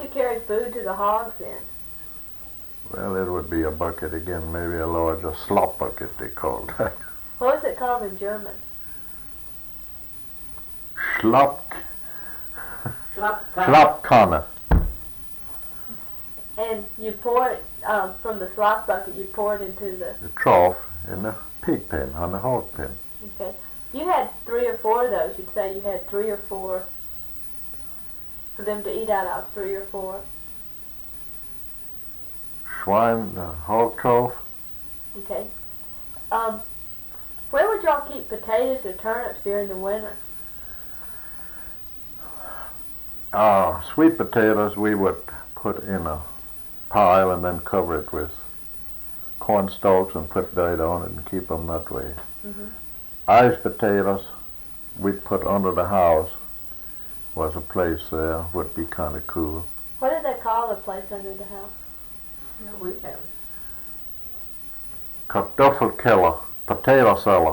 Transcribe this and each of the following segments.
carry food to the hogs then? Well, it would be a bucket again, maybe a larger slop bucket they called that. What was it called in German? Schlop, Schlapkanne. Schlapkanne. And you pour it from the slop bucket. You pour it into the. The trough in the pig pen, on the hog pen. Okay. You had 3 or 4 of those. You'd say you had 3 or 4 for them to eat out of. 3 or 4. Swine, the hog trough. Okay. Where would y'all keep potatoes or turnips during the winter? Sweet potatoes we would put in a pile and then cover it with corn stalks and put dirt on it and keep them that way. Mm-hmm. Iced potatoes we'd put under the house. Was a place there, would be kind of cool. What did they call the place under the house? Yeah, we have. Kartoffelkeller, potato cellar.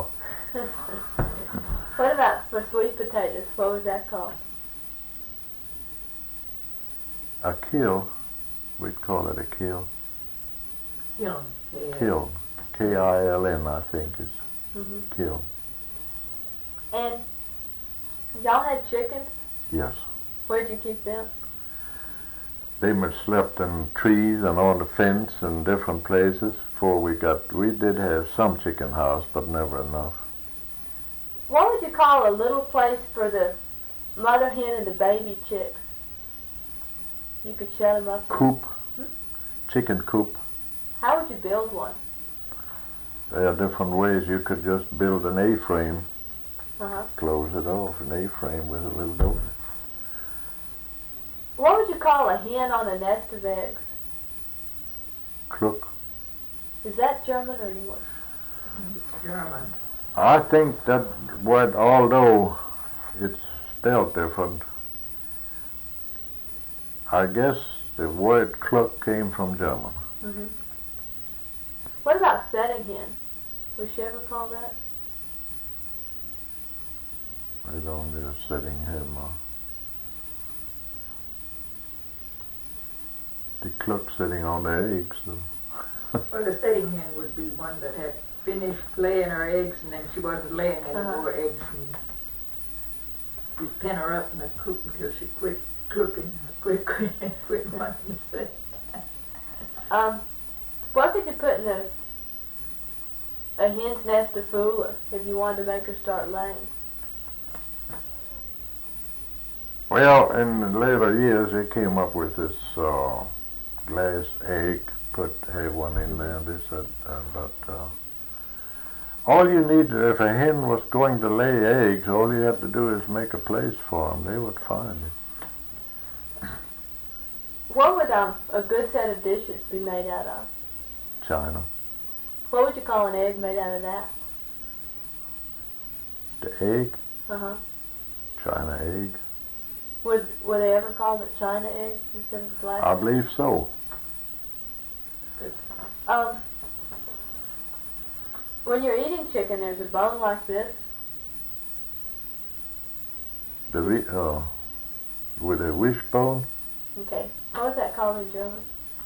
What about for sweet potatoes? What was that called? A kill, we'd call it a kill. Kiln. Kiln, K-I-L-N, I think is Mm-hmm. kiln. And y'all had chickens? Yes. Where'd you keep them? They must slept in trees and on the fence and different places before we did have some chicken house, but never enough. What would you call a little place for the mother hen and the baby chicks? You could shut them up. Coop, chicken coop. How would you build one? There are different ways. You could just build an A-frame, Uh-huh. close it off, an A-frame with a little door. What would you call a hen on a nest of eggs? Cluck. Is that German or English? It's German. I think that word, although it's spelled different, I guess the word cluck came from German. Mm-hmm. What about setting hen? Was she ever called that? I don't know, setting hen. The cluck sitting on the eggs. Well, the setting hen would be one that had finished laying her eggs and then she wasn't laying any more eggs. And we'd pin her up in the coop until she quit clucking, quit wanting to sit. What could you put in a hen's nest to fool her if you wanted to make her start laying? Well, in the later years, they came up with this glass egg, have one in there, they said, but all you need, if a hen was going to lay eggs, all you had to do is make a place for them. They would find it. What would a good set of dishes be made out of? China. What would you call an egg made out of that? The egg, Uh-huh. China egg. Were they ever called it China eggs instead of glass? I believe so. When you're eating chicken, there's a bone like this. With a wishbone. Okay. What was that called in German?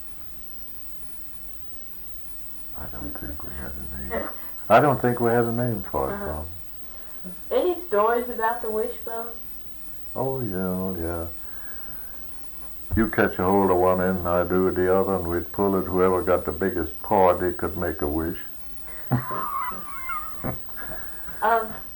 I don't think we had a name. I don't think we had a name for it, Bob. Any stories about the wishbone? Oh, yeah. You catch a hold of one end and I do with the other, and we'd pull it. Whoever got the biggest paw, they could make a wish.